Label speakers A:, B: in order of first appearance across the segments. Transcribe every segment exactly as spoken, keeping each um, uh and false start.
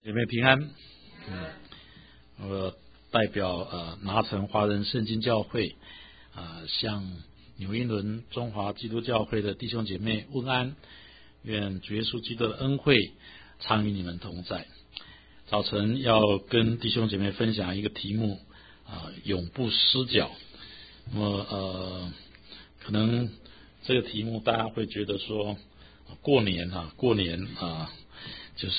A: 姐妹平安。嗯，我代表呃拿城华人圣经教会啊、呃，向纽英伦中华基督教会的弟兄姐妹问安，愿主耶稣基督的恩惠常与你们同在。早晨要跟弟兄姐妹分享一个题目啊、呃，永不失脚。那么呃，可能这个题目大家会觉得说，过年啊，过年啊，就是。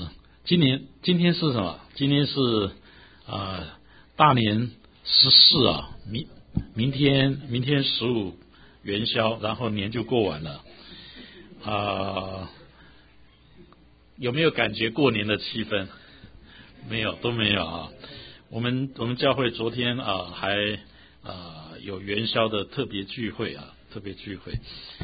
A: 今年今天是什么？今天是啊、呃、大年十四啊，明明天明天十五元宵，然后年就过完了啊、呃。有没有感觉过年的气氛？没有，都没有啊。我们我们教会昨天啊、呃、还啊、呃、有元宵的特别聚会啊，特别聚会。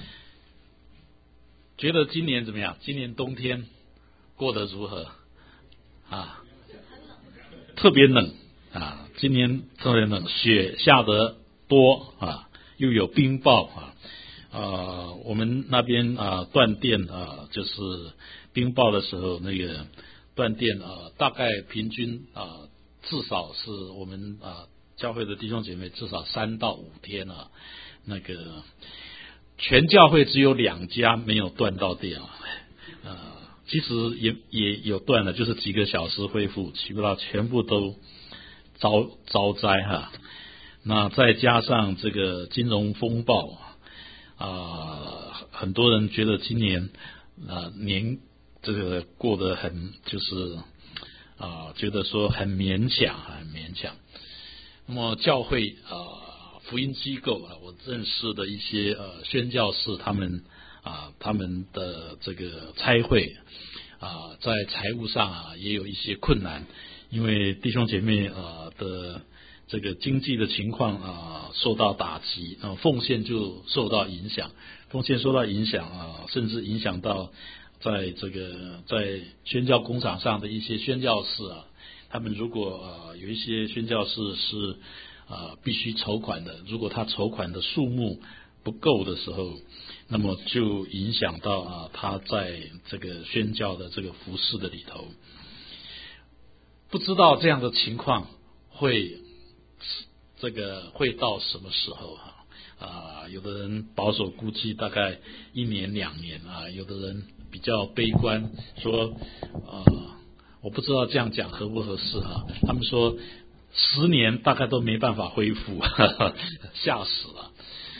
A: 觉得今年怎么样？今年冬天过得如何？啊，特别冷啊！今年特别冷，雪下得多啊，又有冰雹啊。呃，我们那边啊断电啊，就是冰雹的时候，那个断电啊，大概平均啊，至少是我们啊教会的弟兄姐妹至少三到五天啊，那个全教会只有两家没有断到电啊，呃。其实也也有断了，就是几个小时恢复，其不到全部都遭遭灾哈。那再加上这个金融风暴啊、呃，很多人觉得今年啊、呃、年这个过得很就是啊、呃、觉得说很勉强，很勉强。那么教会啊、呃、福音机构啊，我认识的一些呃宣教士，他们。啊，他们的这个差会啊，在财务上啊也有一些困难，因为弟兄姐妹啊的这个经济的情况啊受到打击，啊奉献就受到影响，奉献受到影响啊，甚至影响到在这个在宣教工厂上的一些宣教士啊，他们如果啊有一些宣教士是啊必须筹款的，如果他筹款的数目不够的时候，那么就影响到啊，他在这个宣教的这个服事的里头，不知道这样的情况会这个会到什么时候哈啊？有的人保守估计大概一年两年啊，有的人比较悲观说啊，我不知道这样讲合不合适哈。他们说十年大概都没办法恢复，哈哈，吓死了。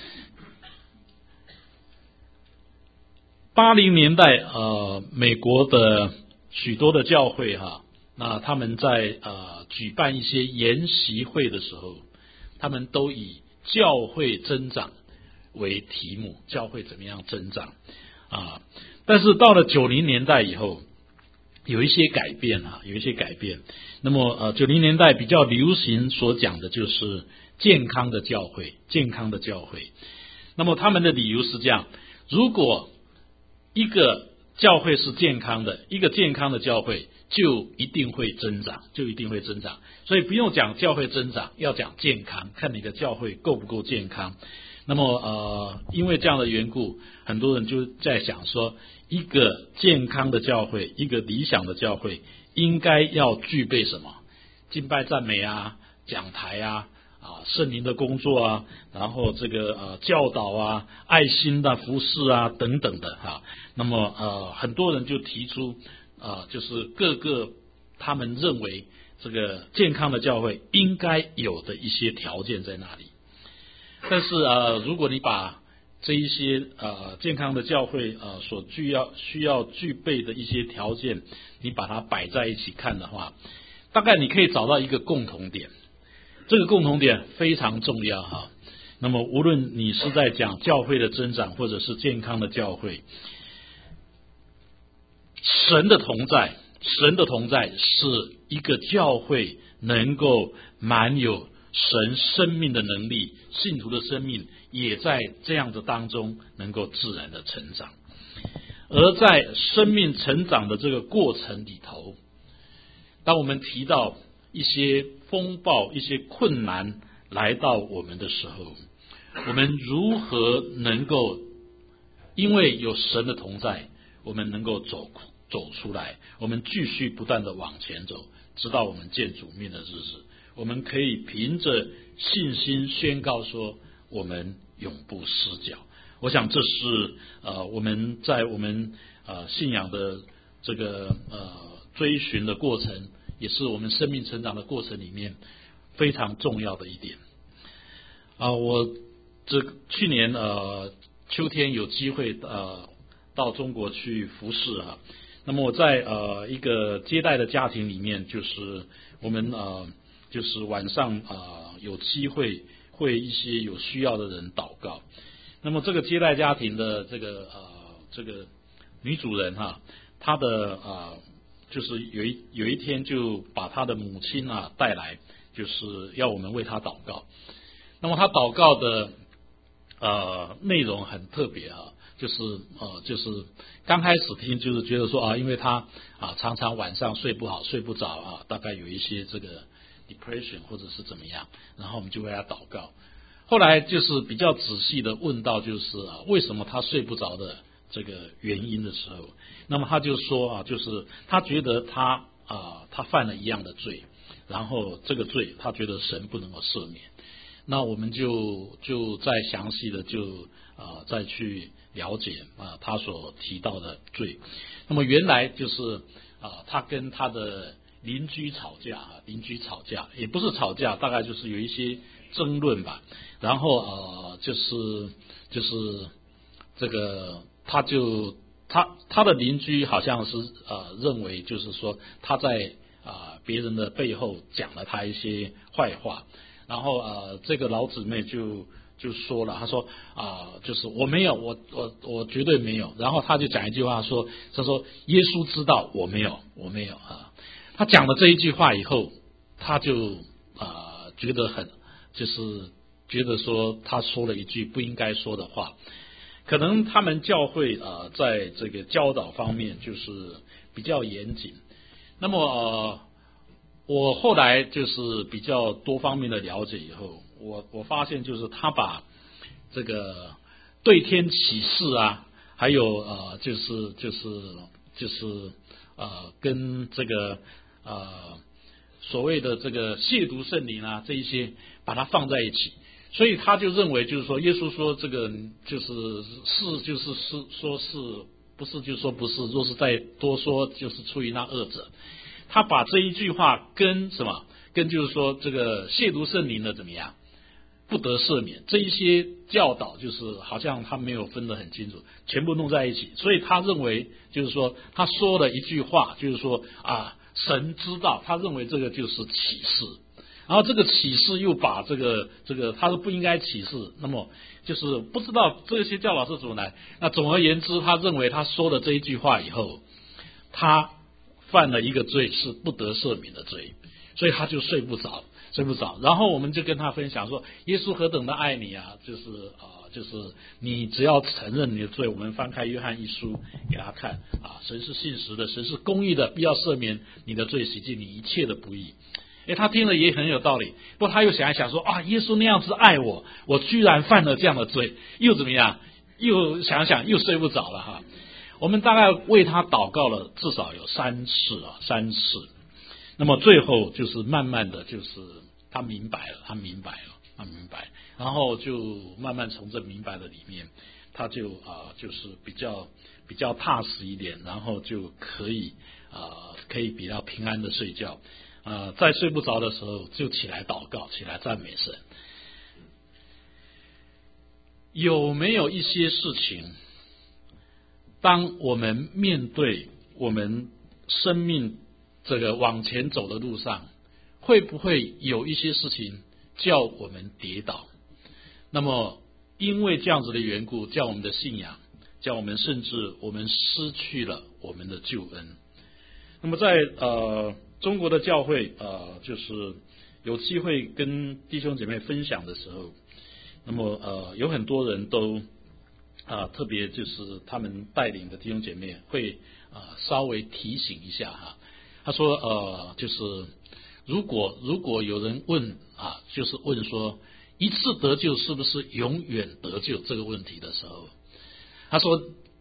A: 八零年代，呃，美国的许多的教会哈，那他们在呃举办一些研习会的时候，他们都以教会增长为题目，教会怎么样增长啊？但是到了九零年代以后，有一些改变啊，有一些改变。那么呃，九零年代比较流行所讲的就是健康的教会，健康的教会。那么他们的理由是这样：如果一个教会是健康的，一个健康的教会就一定会增长，就一定会增长。所以不用讲教会增长，要讲健康，看你的教会够不够健康。那么呃，因为这样的缘故，很多人就在想说，一个健康的教会，一个理想的教会，应该要具备什么？敬拜赞美啊，讲台啊。啊，圣灵的工作啊，然后这个呃教导啊，爱心的服侍啊等等的哈、啊。那么呃，很多人就提出啊、呃，就是各个他们认为这个健康的教会应该有的一些条件在那里。但是呃，如果你把这一些呃健康的教会呃所具要需要具备的一些条件，你把它摆在一起看的话，大概你可以找到一个共同点。这个共同点非常重要哈。那么无论你是在讲教会的增长，或者是健康的教会，神的同在，神的同在是一个教会能够满有神生命的能力，信徒的生命也在这样的当中能够自然的成长。而在生命成长的这个过程里头，当我们提到一些风暴、一些困难来到我们的时候，我们如何能够因为有神的同在，我们能够走走出来，我们继续不断的往前走，直到我们见主面的日子，我们可以凭着信心宣告说，我们永不失脚。我想这是呃我们在我们呃信仰的这个呃追寻的过程，也是我们生命成长的过程里面非常重要的一点。啊、呃，我这去年呃秋天有机会呃到中国去服侍啊，那么我在呃一个接待的家庭里面，就是我们呃就是晚上啊、呃、有机会为一些有需要的人祷告。那么这个接待家庭的这个呃这个女主人哈、啊，她的啊、呃、就是有一有一天就把她的母亲啊带来，就是要我们为她祷告。那么她祷告的呃内容很特别啊，就是呃就是刚开始听就是觉得说啊，因为她啊常常晚上睡不好睡不着啊，大概有一些这个 depression 或者是怎么样，然后我们就为她祷告。后来就是比较仔细的问到，就是啊，为什么他睡不着的这个原因的时候，那么他就说啊，就是他觉得他啊，他犯了一样的罪，然后这个罪他觉得神不能够赦免。那我们就就再详细的就啊再去了解啊他所提到的罪。那么原来就是啊，他跟他的邻居吵架啊，邻居吵架也不是吵架，大概就是有一些争论吧。然后呃，就是就是这个，他就他他的邻居好像是呃认为，就是说他在啊、呃、别人的背后讲了他一些坏话，然后呃这个老姊妹就就说了，他说啊、呃、就是我没有，我我我绝对没有。然后他就讲一句话说，他说耶稣知道我没有，我没有啊。他讲了这一句话以后，他就啊、呃、觉得很就是。觉得说他说了一句不应该说的话，可能他们教会啊、呃、在这个教导方面就是比较严谨。那么呃我后来就是比较多方面的了解以后，我我发现就是他把这个对天起誓啊，还有呃就是就是就是呃跟这个呃所谓的这个亵渎圣灵啊这一些把它放在一起。所以他就认为，就是说，耶稣说这个就是是就是是说是不是就说不是，若是再多说，就是出于那恶者。他把这一句话跟什么，跟就是说这个亵渎圣灵的怎么样，不得赦免这一些教导，就是好像他没有分得很清楚，全部弄在一起。所以他认为，就是说他说了一句话，就是说啊，神知道，他认为这个就是启示。然后这个启示又把这个这个他是不应该启示，那么就是不知道这些教导是怎么来。那总而言之，他认为他说了这一句话以后，他犯了一个罪，是不得赦免的罪，所以他就睡不着，睡不着。然后我们就跟他分享说，耶稣何等的爱你啊，就是啊、呃，就是你只要承认你的罪，我们翻开约翰一书给他看啊，神是信实的，神是公义的，必要赦免你的罪，洗净你一切的不义。诶，他听了也很有道理，不过他又想一想说啊，耶稣那样子爱我，我居然犯了这样的罪，又怎么样？又想想又睡不着了哈。我们大概为他祷告了至少有三次啊，三次。那么最后就是慢慢的就是他明白了，他明白了，他明白，然后就慢慢从这明白的里面，他就啊、呃、就是比较比较踏实一点，然后就可以啊、呃、可以比较平安的睡觉。呃，在睡不着的时候就起来祷告，起来赞美神。有没有一些事情，当我们面对我们生命这个往前走的路上，会不会有一些事情叫我们跌倒？那么因为这样子的缘故，叫我们的信仰，叫我们甚至我们失去了我们的救恩。那么在呃中国的教会呃就是有机会跟弟兄姐妹分享的时候，那么呃有很多人都啊、呃、特别就是他们带领的弟兄姐妹会啊、呃、稍微提醒一下哈。他说呃就是如果如果有人问啊就是问说一次得救是不是永远得救这个问题的时候，他说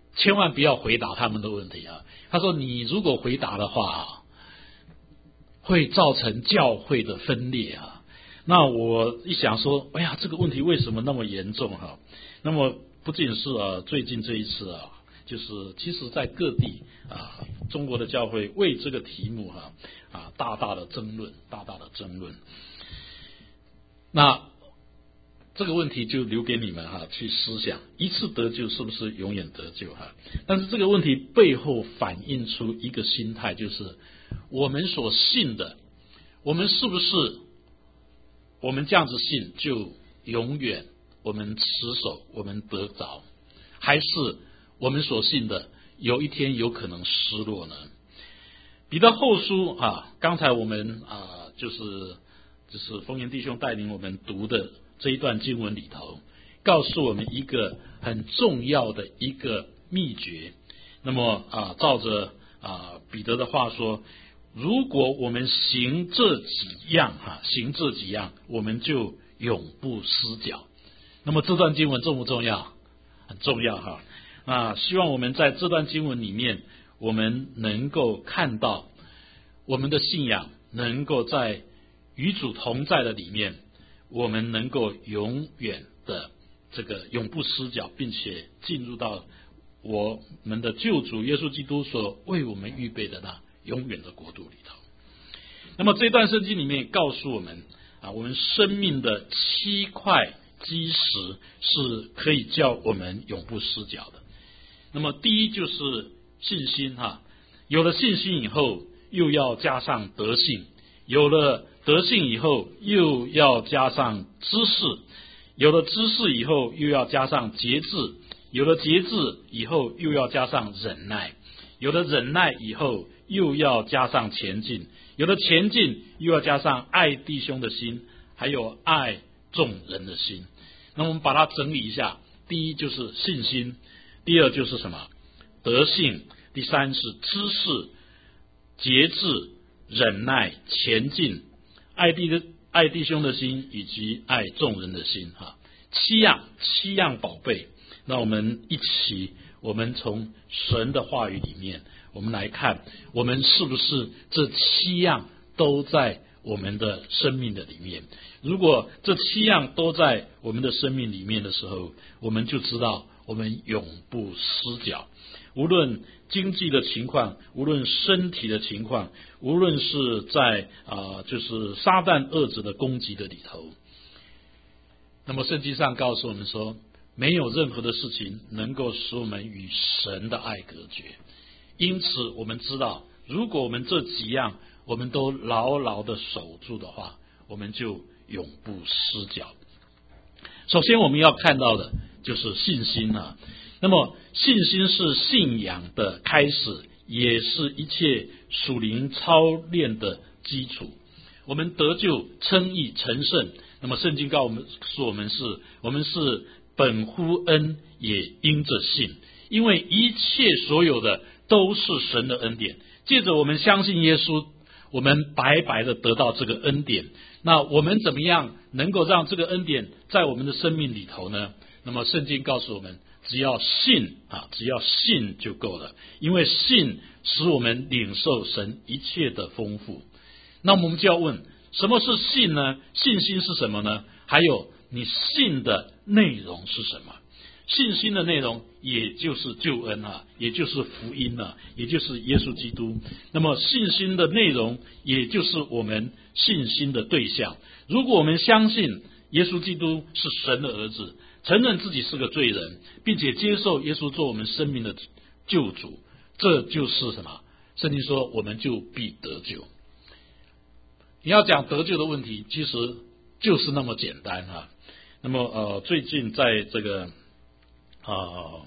A: 千万不要回答他们的问题啊。他说你如果回答的话，会造成教会的分裂啊。那我一想说，哎呀，这个问题为什么那么严重哈？那么不仅是啊，最近这一次啊，就是其实在各地啊，中国的教会为这个题目哈啊大大的争论，大大的争论。那这个问题就留给你们哈去思想，一次得救是不是永远得救哈？但是这个问题背后反映出一个心态，就是我们所信的，我们是不是我们这样子信就永远我们持守，我们得着，还是我们所信的有一天有可能失落呢？彼得后书啊，刚才我们啊就是就是丰源弟兄带领我们读的这一段经文里头，告诉我们一个很重要的一个秘诀。那么啊，照着啊彼得的话说，如果我们行这几样哈，行这几样，我们就永不失脚。那么这段经文重不重要？很重要哈。啊，希望我们在这段经文里面，我们能够看到我们的信仰能够在与主同在的里面，我们能够永远的这个永不失脚，并且进入到我们的救主耶稣基督所为我们预备的那永远的国度里头。那么这段圣经里面告诉我们啊，我们生命的七块基石是可以叫我们永不失脚的。那么第一就是信心哈，有了信心以后，又要加上德性；有了德性以后，又要加上知识；有了知识以后，又要加上节制；有了节制以后，又要加上忍耐；有了忍耐以后，又要加上前进；有了前进，又要加上爱弟兄的心，还有爱众人的心。那我们把它整理一下，第一就是信心，第二就是什么？德性，第三是知识、节制、忍耐、前进、爱弟的爱弟兄的心，以及爱众人的心哈，七样七样宝贝。那我们一起，我们从神的话语里面，我们来看，我们是不是这七样都在我们的生命的里面？如果这七样都在我们的生命里面的时候，我们就知道我们永不失脚。无论经济的情况，无论身体的情况，无论是在啊、呃，就是撒旦恶者的攻击的里头，那么圣经上告诉我们说，没有任何的事情能够使我们与神的爱隔绝。因此我们知道，如果我们这几样我们都牢牢的守住的话，我们就永不失脚。首先我们要看到的就是信心啊。那么信心是信仰的开始，也是一切属灵操练的基础。我们得救、称义、成圣，那么圣经告诉我们说，我们是我们是本乎恩，也因着信。因为一切所有的都是神的恩典，借着我们相信耶稣，我们白白的得到这个恩典。那我们怎么样能够让这个恩典在我们的生命里头呢？那么圣经告诉我们，只要信啊，只要信就够了，因为信使我们领受神一切的丰富。那我们就要问，什么是信呢？信心是什么呢？还有你信的内容是什么？信心的内容也就是救恩啊，也就是福音啊，也就是耶稣基督。那么信心的内容也就是我们信心的对象。如果我们相信耶稣基督是神的儿子，承认自己是个罪人，并且接受耶稣做我们生命的救主，这就是什么？圣经说我们就必得救。你要讲得救的问题，其实就是那么简单啊。那么呃，最近在这个啊、呃，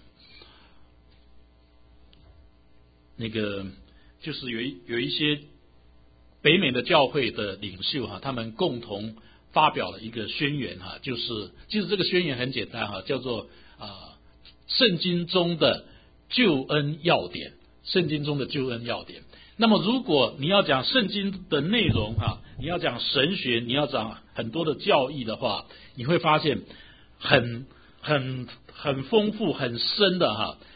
A: 那个就是有一有一些北美的教会的领袖哈、啊，他们共同发表了一个宣言哈、啊，就是其实这个宣言很简单哈、啊，叫做啊圣经中的救恩要点，圣经中的救恩要点。那么如果你要讲圣经的内容哈、啊，你要讲神学，你要讲很多的教义的话，你会发现很很很丰富很深的哈、啊，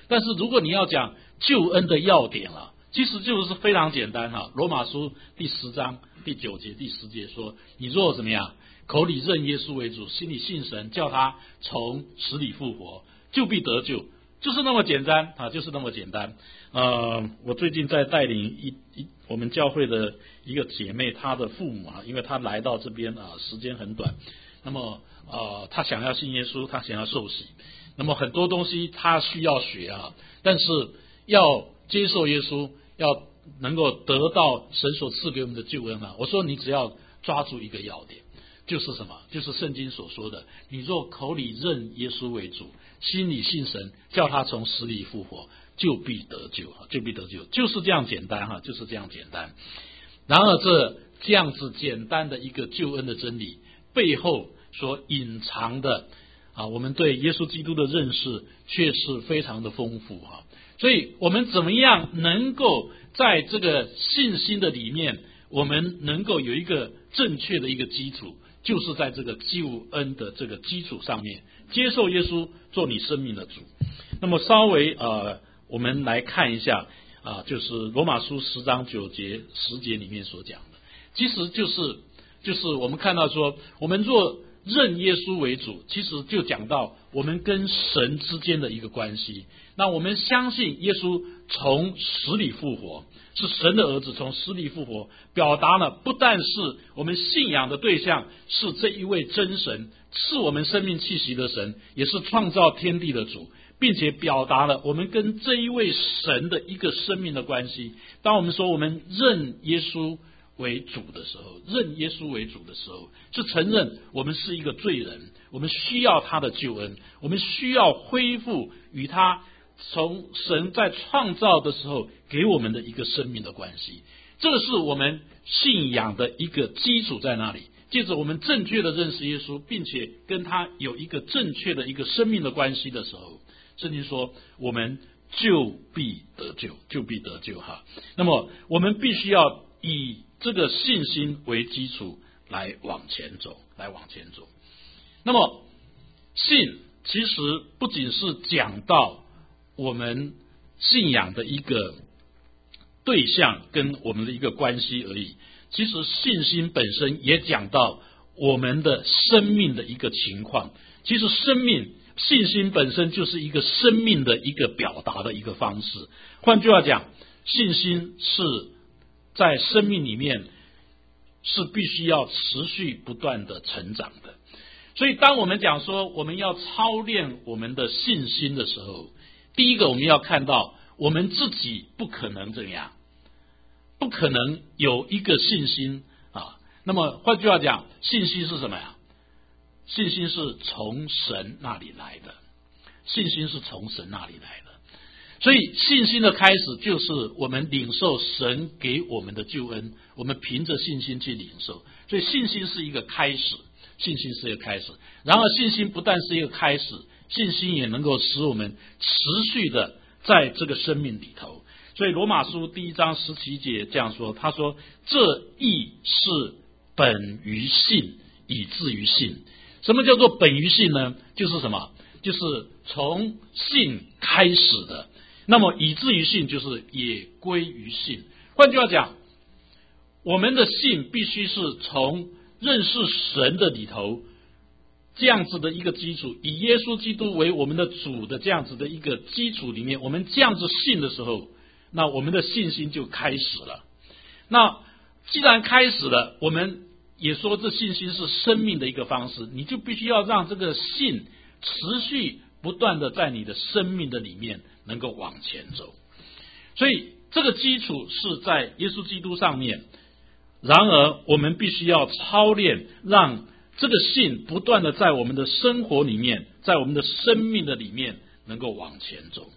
A: 但是如果你要讲救恩的要点了，其实就是非常简单哈。罗马书第十章第九节第十节说，你若怎么样，口里认耶稣为主，心里信神，叫他从死里复活，就必得救，就是那么简单啊，就是那么简单。呃，我最近在带领一一我们教会的一个姐妹，她的父母啊，因为她来到这边啊，时间很短，那么呃，她想要信耶稣，她想要受洗，那么很多东西她需要学啊，但是要接受耶稣，要能够得到神所赐给我们的救恩啊，我说你只要抓住一个要点，就是什么？就是圣经所说的，你若口里认耶稣为主，心里信神，叫他从死里复活，就必得救，就必得救，就是这样简单哈，就是这样简单。然而这这样子简单的一个救恩的真理背后所隐藏的啊，我们对耶稣基督的认识却是非常的丰富哈。所以我们怎么样能够在这个信心的里面，我们能够有一个正确的一个基础，就是在这个救恩的这个基础上面，接受耶稣做你生命的主。那么稍微呃，我们来看一下啊，就是罗马书十章九节十节里面所讲的，其实就是就是我们看到说，我们若认耶稣为主，其实就讲到我们跟神之间的一个关系。那我们相信耶稣从死里复活，是神的儿子从死里复活，表达了不但是我们信仰的对象是这一位真神，是我们生命气息的神，也是创造天地的主，并且表达了我们跟这一位神的一个生命的关系。当我们说我们认耶稣为主的时候，认耶稣为主的时候，是承认我们是一个罪人，我们需要他的救恩，我们需要恢复与他从神在创造的时候给我们的一个生命的关系。这个是我们信仰的一个基础在那里。接着我们正确的认识耶稣，并且跟他有一个正确的一个生命的关系的时候，圣经说我们就必得救，就必得救哈。那么我们必须要以这个信心为基础来往前走，来往前走。那么信其实不仅是讲到我们信仰的一个对象跟我们的一个关系而已，其实信心本身也讲到我们的生命的一个情况。其实生命信心本身就是一个生命的一个表达的一个方式。换句话讲，信心是在生命里面是必须要持续不断的成长的。所以当我们讲说我们要操练我们的信心的时候，第一个我们要看到我们自己不可能这样，不可能有一个信心啊。那么换句话讲，信心是什么呀？信心是从神那里来的，信心是从神那里来的。所以信心的开始就是我们领受神给我们的救恩，我们凭着信心去领受。所以信心是一个开始，信心是一个开始。然而信心不但是一个开始，信心也能够使我们持续的在这个生命里头。所以罗马书第一章十七节这样说，他说这义是本于信，以至于信。什么叫做本于信呢？就是什么？就是从信开始的。那么以至于信就是也归于信。换句话讲，我们的信必须是从认识神的里头这样子的一个基础，以耶稣基督为我们的主的这样子的一个基础里面，我们这样子信的时候，那我们的信心就开始了。那既然开始了，我们也说这信心是生命的一个方式，你就必须要让这个信持续不断的在你的生命的里面能够往前走。所以这个基础是在耶稣基督上面，然而我们必须要操练，让这个信不断的在我们的生活里面，在我们的生命的里面能够往前走。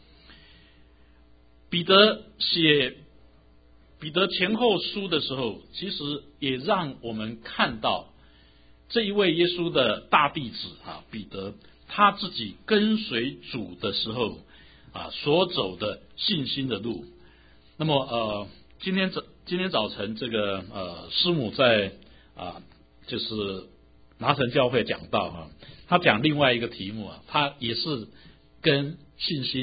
A: 彼得写彼得前后书的时候，其实也让我们看到这一位耶稣的大弟子啊，彼得他自己跟随主的时候啊所走的信心的路。那么呃，今天早今天早晨这个呃师母在啊就是拿城教会讲到哈、啊，他讲另外一个题目啊，他也是跟信心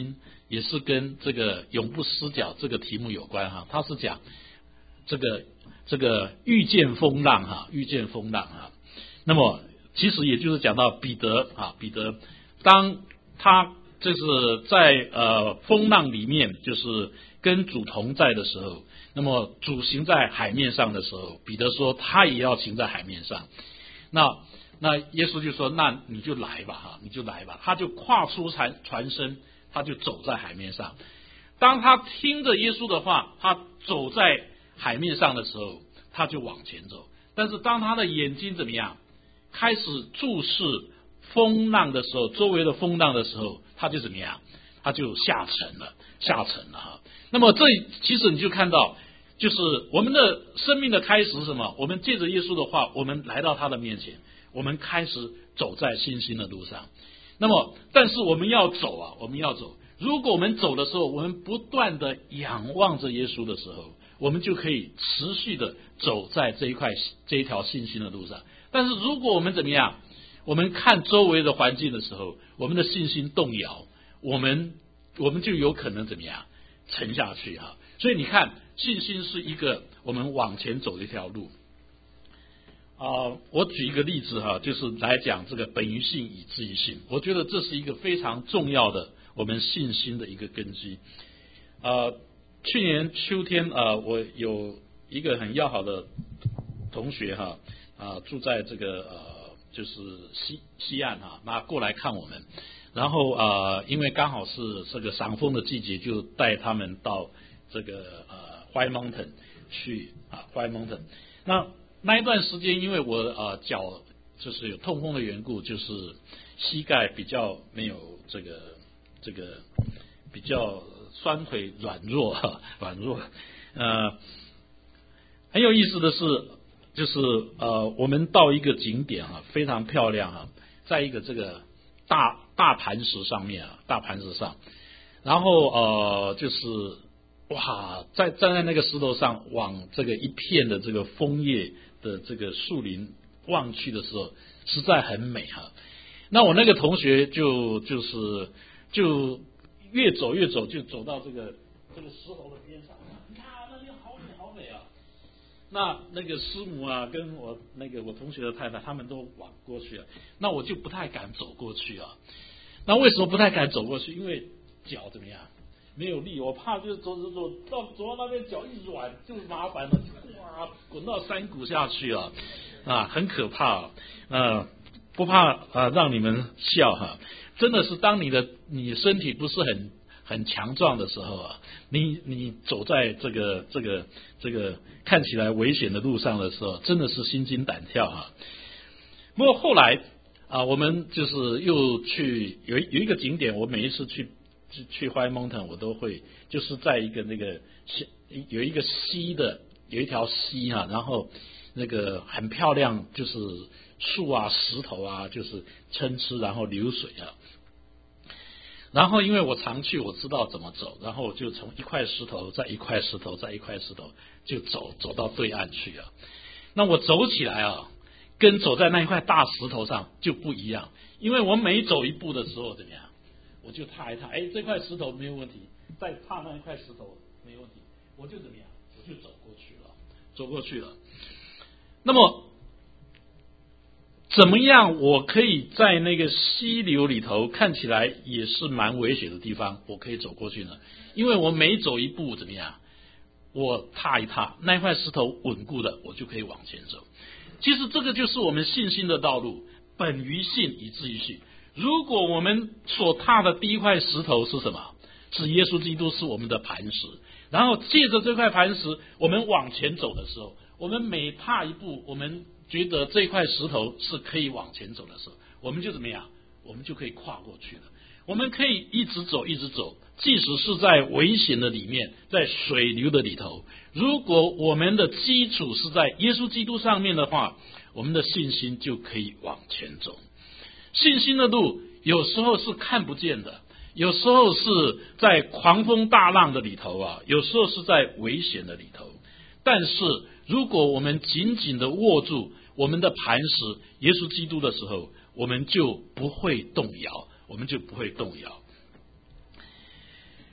A: 也是跟这个永不失脚这个题目有关哈，他是讲这个这个遇见风浪哈，遇见风浪哈。那么其实也就是讲到彼得啊，彼得当他就是在呃风浪里面，就是跟主同在的时候，那么主行在海面上的时候，彼得说他也要行在海面上。那那耶稣就说，那你就来吧哈，你就来吧。他就跨出船船身，他就走在海面上。当他听着耶稣的话，他走在海面上的时候，他就往前走。但是当他的眼睛怎么样，开始注视风浪的时候，周围的风浪的时候，他就怎么样，他就下沉了，下沉了哈。那么这其实你就看到，就是我们的生命的开始是什么？我们借着耶稣的话，我们来到他的面前，我们开始走在信心的路上。那么但是我们要走啊，我们要走。如果我们走的时候，我们不断的仰望着耶稣的时候，我们就可以持续的走在这一块这一条信心的路上。但是如果我们怎么样，我们看周围的环境的时候，我们的信心动摇，我们我们就有可能怎么样沉下去哈。所以你看，信心是一个我们往前走的一条路啊、呃。我举一个例子哈，就是来讲这个本于信以至于信，我觉得这是一个非常重要的我们信心的一个根基。呃，去年秋天啊、呃，我有一个很要好的同学哈啊、呃，住在这个呃就是西西岸哈，那过来看我们，然后呃因为刚好是这个赏枫的季节，就带他们到这个呃 White Mountain 去啊 White Mountain。那那一段时间，因为我呃脚就是有痛风的缘故，就是膝盖比较没有这个这个比较酸腿软弱哈软弱。呃，很有意思的是，就是呃我们到一个景点啊，非常漂亮啊，在一个这个大大磐石上面啊，大磐石上，然后呃就是哇，在站在那个石头上，往这个一片的这个枫叶的这个树林望去的时候，实在很美哈。那我那个同学就就是就越走越走，就走到这个这个石头的边上，你看那边好美好美啊。那那个师母啊，跟我那个我同学的太太，他们都往过去了，那我就不太敢走过去啊。那为什么不太敢走过去？因为脚怎么样？没有力，我怕就是走走走到走到那边脚一软就麻烦了，哇，滚到山谷下去了啊，很可怕啊！呃、不怕啊，让你们笑哈，真的是当你的你身体不是很很强壮的时候啊，你你走在这个这个这个看起来危险的路上的时候，真的是心惊胆跳哈。不过后来啊，我们就是又去有有一个景点，我每一次去。去去 White Mountain 我都会就是在一个那个有一个溪的有一条溪哈、啊，然后那个很漂亮，就是树啊石头啊就是参差，然后流水啊。然后因为我常去，我知道怎么走，然后我就从一块石头再一块石头再一块石头就走走到对岸去啊。那我走起来啊，跟走在那一块大石头上就不一样，因为我每走一步的时候怎么样？我就踏一踏，哎，这块石头没有问题，再踏那一块石头没有问题，我就怎么样？我就走过去了，走过去了。那么，怎么样？我可以在那个溪流里头看起来也是蛮危险的地方，我可以走过去呢？因为我每走一步怎么样？我踏一踏那一块石头稳固的，我就可以往前走。其实这个就是我们信心的道路，本于信，以至于信。如果我们所踏的第一块石头是什么？是耶稣基督，是我们的磐石。然后借着这块磐石，我们往前走的时候，我们每踏一步，我们觉得这块石头是可以往前走的时候，我们就怎么样？我们就可以跨过去了。我们可以一直走，一直走，即使是在危险的里面，在水流的里头，如果我们的基础是在耶稣基督上面的话，我们的信心就可以往前走。信心的路有时候是看不见的，有时候是在狂风大浪的里头啊，有时候是在危险的里头。但是如果我们紧紧的握住我们的磐石耶稣基督的时候，我们就不会动摇，我们就不会动摇。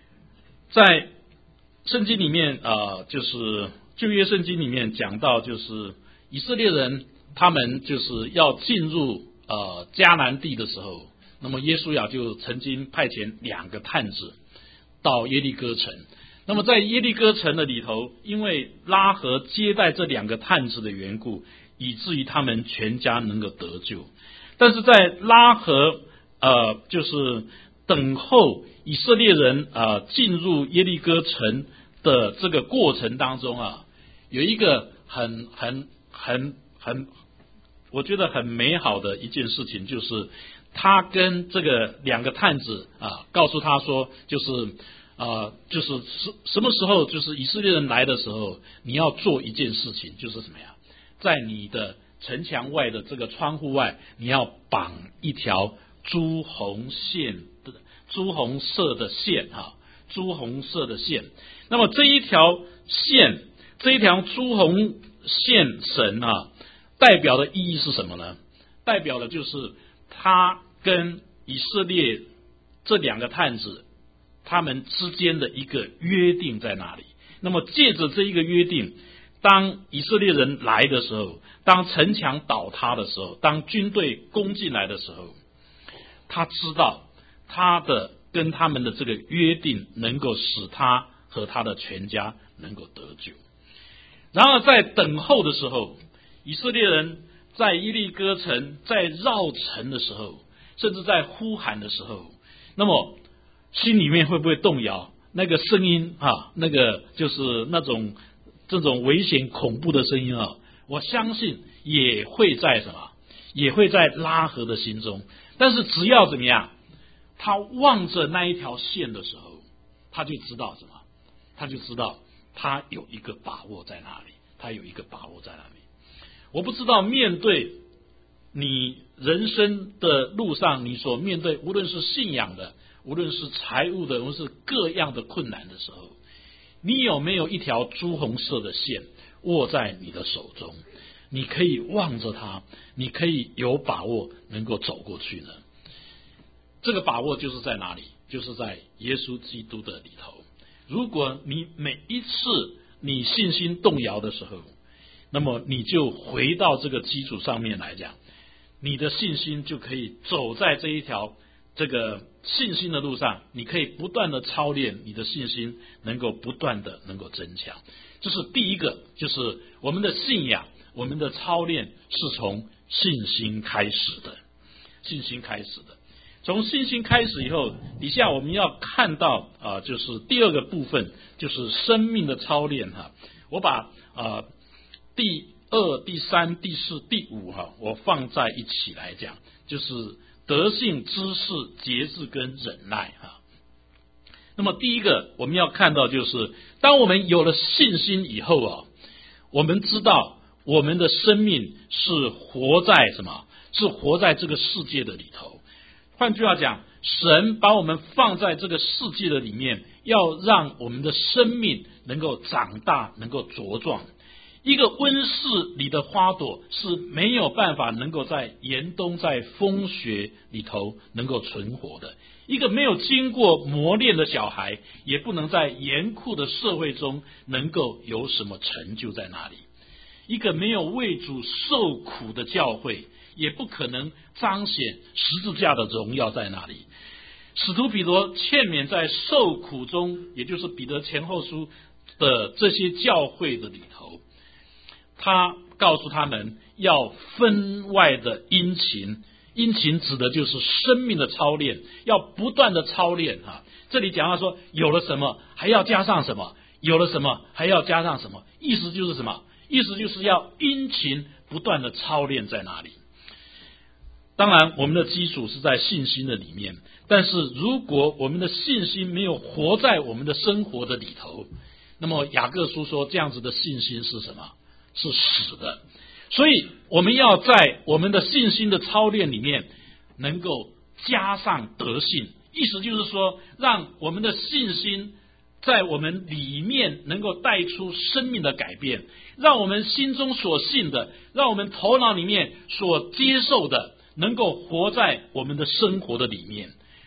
A: 在圣经里面啊、呃，就是旧约圣经里面讲到，就是以色列人他们就是要进入呃迦南地的时候，那么耶稣亚就曾经派遣两个探子到耶利哥城。那么在耶利哥城的里头，因为拉合接待这两个探子的缘故，以至于他们全家能够得救。但是在拉合呃就是等候以色列人啊、呃、进入耶利哥城的这个过程当中啊，有一个很很很很我觉得很美好的一件事情，就是他跟这个两个探子啊告诉他说，就是啊、呃，就是什什么时候，就是以色列人来的时候，你要做一件事情，就是什么呀？在你的城墙外的这个窗户外，你要绑一条朱红线的朱红色的线啊，朱红色的线。那么这一条线，这一条朱红线绳啊，代表的意义是什么呢？代表的就是他跟以色列这两个探子他们之间的一个约定在那里。那么借着这一个约定，当以色列人来的时候，当城墙倒塌的时候，当军队攻进来的时候，他知道他的跟他们的这个约定能够使他和他的全家能够得救。然而在等候的时候，以色列人在耶利哥城在绕城的时候，甚至在呼喊的时候，那么心里面会不会动摇？那个声音啊，那个就是那种这种危险恐怖的声音啊，我相信也会在什么，也会在拉合的心中。但是只要怎么样，他望着那一条线的时候，他就知道什么，他就知道他有一个把握在那里，他有一个把握在那里。我不知道面对你人生的路上，你所面对无论是信仰的，无论是财务的，无论是各样的困难的时候，你有没有一条朱红色的线握在你的手中？你可以望着它，你可以有把握能够走过去呢？这个把握就是在哪里？就是在耶稣基督的里头。如果你每一次你信心动摇的时候，那么你就回到这个基础上面来讲，你的信心就可以走在这一条这个信心的路上，你可以不断的操练，你的信心能够不断的能够增强。这是第一个，就是我们的信仰，我们的操练是从信心开始的，信心开始的。从信心开始以后，底下我们要看到啊、呃，就是第二个部分，就是生命的操练哈。我把啊、呃、第二、第三、第四、第五哈，我放在一起来讲，就是德性、知识、节制跟忍耐哈。那么第一个我们要看到，就是当我们有了信心以后啊，我们知道我们的生命是活在什么？是活在这个世界的里头。换句话讲，神把我们放在这个世界的里面，要让我们的生命能够长大，能够茁壮。一个温室里的花朵是没有办法能够在严冬在风雪里头能够存活的，一个没有经过磨练的小孩也不能在严酷的社会中能够有什么成就在那里，一个没有为主受苦的教会也不可能彰显十字架的荣耀在那里。使徒彼得劝勉在受苦中，也就是彼得前后书的这些教会的里头，他告诉他们要分外的殷勤，殷勤指的就是生命的操练，要不断的操练哈。这里讲到说，有了什么还要加上什么，有了什么还要加上什么，意思就是什么？意思就是要殷勤不断的操练在哪里？当然我们的基础是在信心的里面，但是如果我们的信心没有活在我们的生活的里头，那么雅各书说这样子的信心是什么？是死的。所以我们要在我们的信心的操练里面能够加上德性，意思就是说让我们的信心在我们里面能够带出生命的改变，让我们心中所信的，让我们头脑里面所接受的能够活在我们的生活的里面。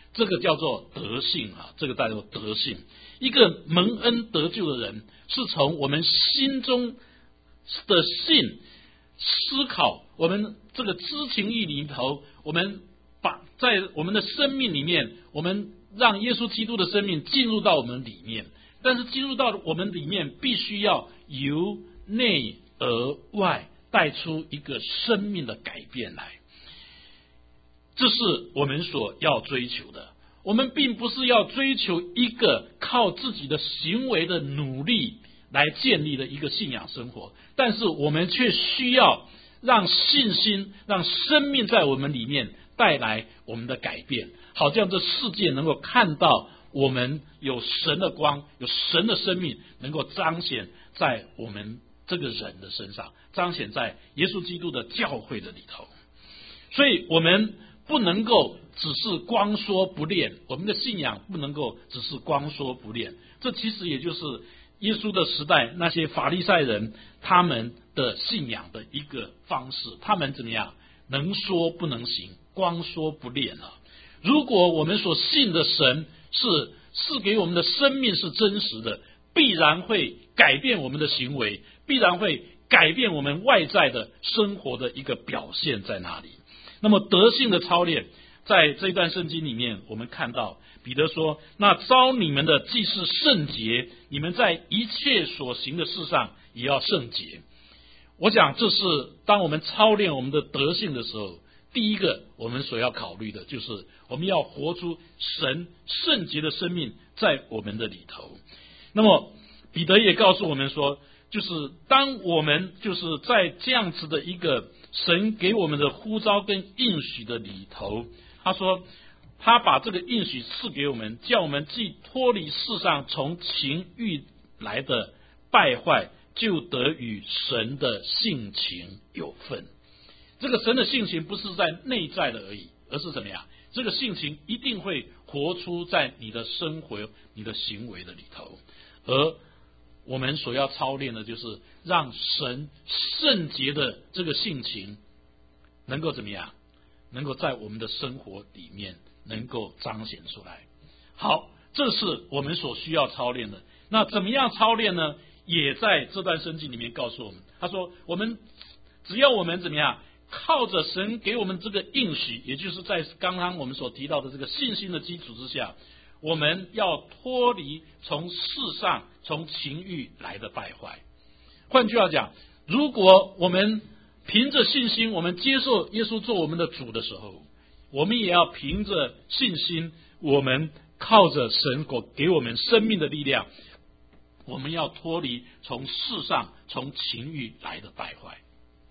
A: 这个叫做德性啊，这个叫做德性。一个蒙恩得救的人，是从我们心中的信思考，我们这个知情意里头，我们把在我们的生命里面，我们让耶稣基督的生命进入到我们里面。但是进入到我们里面，必须要由内而外带出一个生命的改变来，这是我们所要追求的。我们并不是要追求一个靠自己的行为的努力来建立的一个信仰生活，但是我们却需要让信心、让生命在我们里面带来我们的改变，好像这世界能够看到我们有神的光，有神的生命能够彰显在我们这个人的身上，彰显在耶稣基督的教会的里头。所以我们不能够只是光说不练，我们的信仰不能够只是光说不练。这其实也就是耶稣的时代那些法利赛人他们的信仰的一个方式，他们怎么样？能说不能行，光说不练啊。如果我们所信的神是赐给我们的生命是真实的，必然会改变我们的行为，必然会改变我们外在的生活的一个表现在哪里。那么德性的操练，在这一段圣经里面我们看到彼得说，那召你们的既是圣洁，你们在一切所行的事上也要圣洁。我想这是当我们操练我们的德性的时候，第一个我们所要考虑的就是我们要活出神圣洁的生命在我们的里头。那么彼得也告诉我们说，就是当我们就是在这样子的一个神给我们的呼召跟应许的里头，他说他把这个应许赐给我们，叫我们既脱离世上从情欲来的败坏，就得与神的性情有份。这个神的性情不是在内在的而已，而是怎么样？这个性情一定会活出在你的生活、你的行为的里头。而我们所要操练的就是让神圣洁的这个性情能够怎么样？能够在我们的生活里面能够彰显出来。好，这是我们所需要操练的。那怎么样操练呢？也在这段圣经里面告诉我们，他说我们只要我们怎么样，靠着神给我们这个应许，也就是在刚刚我们所提到的这个信心的基础之下，我们要脱离从世上从情欲来的败坏。换句话讲，如果我们凭着信心我们接受耶稣做我们的主的时候，我们也要凭着信心，我们靠着神给我们生命的力量，我们要脱离从世上从情欲来的败坏。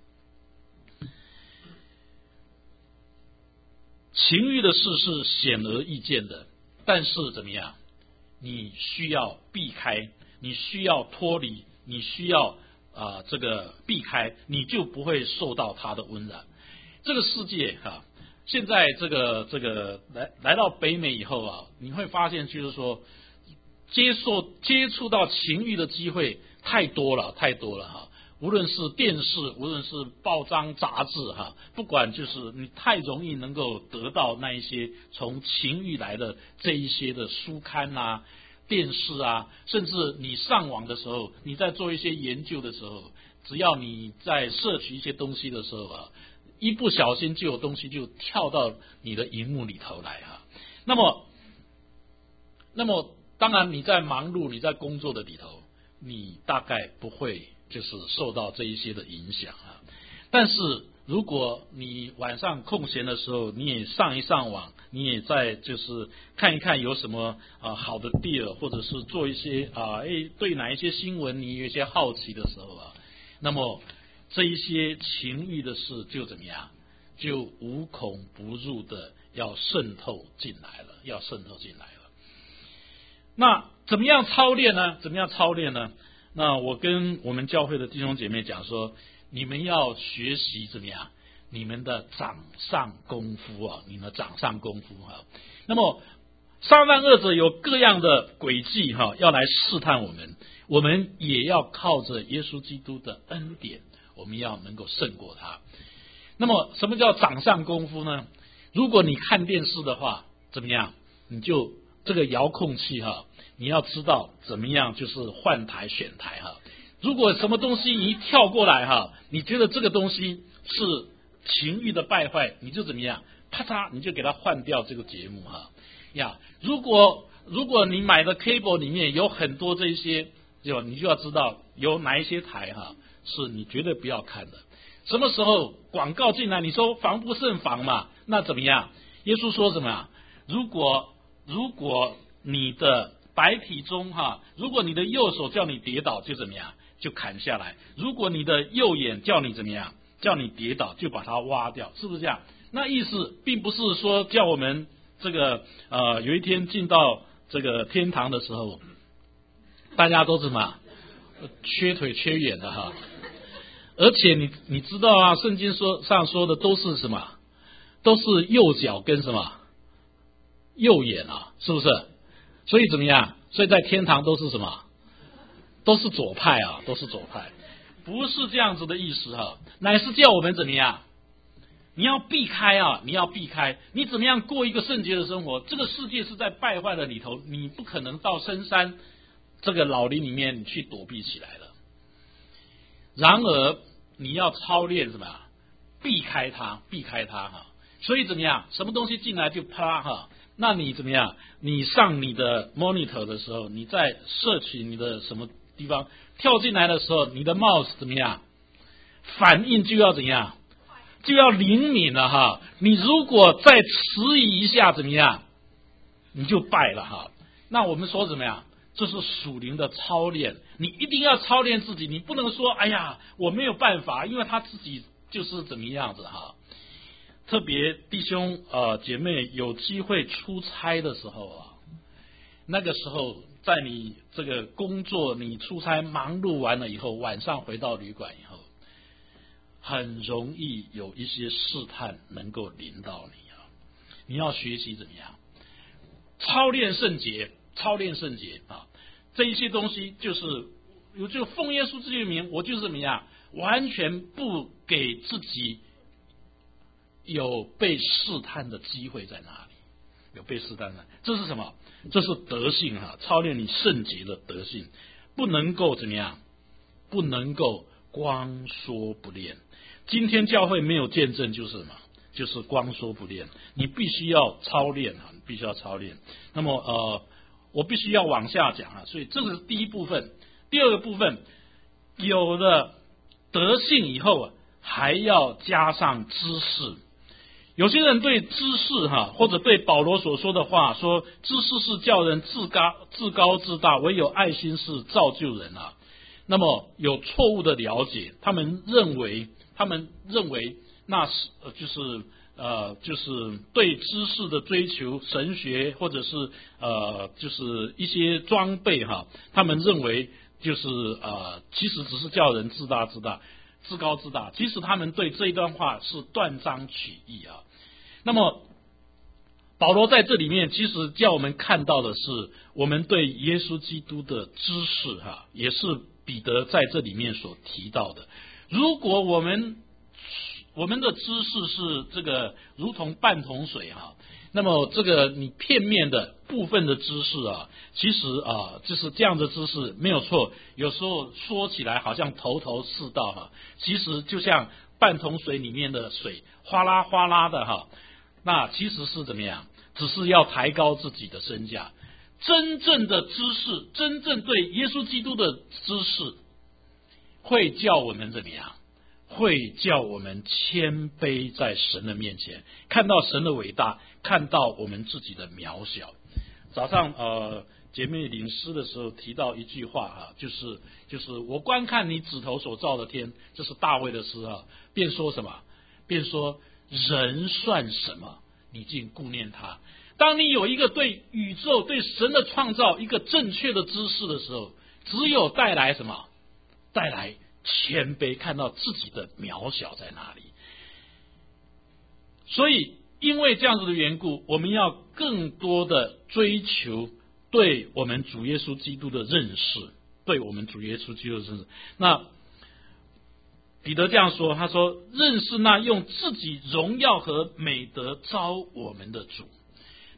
A: 情欲的事是显而易见的，但是怎么样？你需要避开，你需要脱离，你需要啊、呃、这个避开，你就不会受到它的污染。这个世界啊，现在这个这个来来到北美以后啊，你会发现就是说，接受接触到情欲的机会太多了，太多了哈。无论是电视，无论是报章杂志哈，不管就是你太容易能够得到那一些从情欲来的这一些的书刊啊、电视啊，甚至你上网的时候，你在做一些研究的时候，只要你在摄取一些东西的时候啊，一不小心就有东西就跳到你的荧幕里头来哈。那么，那么当然你在忙碌、你在工作的里头，你大概不会就是受到这一些的影响啊。但是如果你晚上空闲的时候，你也上一上网，你也在就是看一看有什么啊好的 deal， 或者是做一些啊诶对哪一些新闻你有一些好奇的时候啊，那么这一些情欲的事就怎么样，就无孔不入的要渗透进来了，要渗透进来了。那怎么样操练呢？怎么样操练呢？那我跟我们教会的弟兄姐妹讲说，你们要学习怎么样？你们的掌上功夫啊，你们的掌上功夫啊。那么撒旦恶者有各样的诡计哈，要来试探我们，我们也要靠着耶稣基督的恩典，我们要能够胜过他。那么什么叫掌上功夫呢？如果你看电视的话，怎么样？ 你就这个遥控器哈，你要知道怎么样就是换台选台哈。如果什么东西你一跳过来哈，你觉得这个东西是情欲的败坏，你就怎么样，啪嚓你就给它换掉这个节目哈呀。如果如果你买的 cable 里面有很多这些，就你就要知道有哪一些台哈是你绝对不要看的。什么时候广告进来，你说防不胜防嘛，那怎么样？耶稣说什么呀？如果如果你的白体中哈，如果你的右手叫你跌倒，就怎么样？就砍下来。如果你的右眼叫你怎么样？叫你跌倒，就把它挖掉，是不是这样？那意思并不是说叫我们这个呃有一天进到这个天堂的时候，大家都什么缺腿缺眼的哈。而且你你知道啊，圣经说上说的都是什么？都是右脚跟什么？右眼啊，是不是？所以怎么样？所以在天堂都是什么？都是左派啊，都是左派，不是这样子的意思哈，乃是叫我们怎么样？你要避开啊，你要避开，你怎么样过一个圣洁的生活？这个世界是在败坏的里头，你不可能到深山这个老林里面去躲避起来了。然而你要操练什么呀？避开它，避开它哈。所以怎么样？什么东西进来就啪哈？那你怎么样？你上你的 monitor 的时候，你在摄取你的什么地方跳进来的时候，你的 mouse 怎么样？反应就要怎样？就要灵敏了哈。你如果再迟疑一下，怎么样？你就败了哈。那我们说怎么样？这是属灵的操练，你一定要操练自己，你不能说哎呀我没有办法，因为他自己就是怎么样子哈。特别弟兄呃姐妹有机会出差的时候啊，那个时候在你这个工作你出差忙碌完了以后，晚上回到旅馆以后，很容易有一些试探能够临到你啊。你要学习怎么样操练圣洁，操练圣洁啊。这一些东西就是有就奉耶稣之名，我就是怎么样，完全不给自己有被试探的机会在哪里，有被试探的，这是什么？这是德性啊，操练你圣洁的德性，不能够怎么样，不能够光说不练。今天教会没有见证就是什么？就是光说不练，你必须要操练啊，你必须要操练。那么呃。我必须要往下讲啊，所以这是第一部分。第二个部分，有了德性以后啊，还要加上知识。有些人对知识哈，或者对保罗所说的话说，知识是叫人自高自高自大，唯有爱心是造就人啊。那么有错误的了解，他们认为，他们认为那是就是。呃，就是对知识的追求，神学或者是呃，就是一些装备哈，他们认为就是呃，其实只是叫人自大自大、自高自大。其实他们对这一段话是断章取义啊。那么保罗在这里面其实叫我们看到的是，我们对耶稣基督的知识哈，也是彼得在这里面所提到的。如果我们我们的知识是这个如同半桶水哈，那么这个你片面的部分的知识啊，其实啊就是这样的知识没有错，有时候说起来好像头头是道哈，其实就像半桶水里面的水哗啦哗啦的哈，那其实是怎么样？只是要抬高自己的身价。真正的知识，真正对耶稣基督的知识，会叫我们怎么样？会叫我们谦卑在神的面前，看到神的伟大，看到我们自己的渺小。早上呃，姐妹领诗的时候提到一句话哈，就是就是我观看你指头所造的天，这是大卫的诗啊，便说什么？便说人算什么？你竟顾念他。当你有一个对宇宙、对神的创造一个正确的知识的时候，只有带来什么？带来谦卑，看到自己的渺小在哪里。所以因为这样子的缘故，我们要更多的追求对我们主耶稣基督的认识，对我们主耶稣基督的认识。那彼得这样说，他说认识那用自己荣耀和美德招我们的主。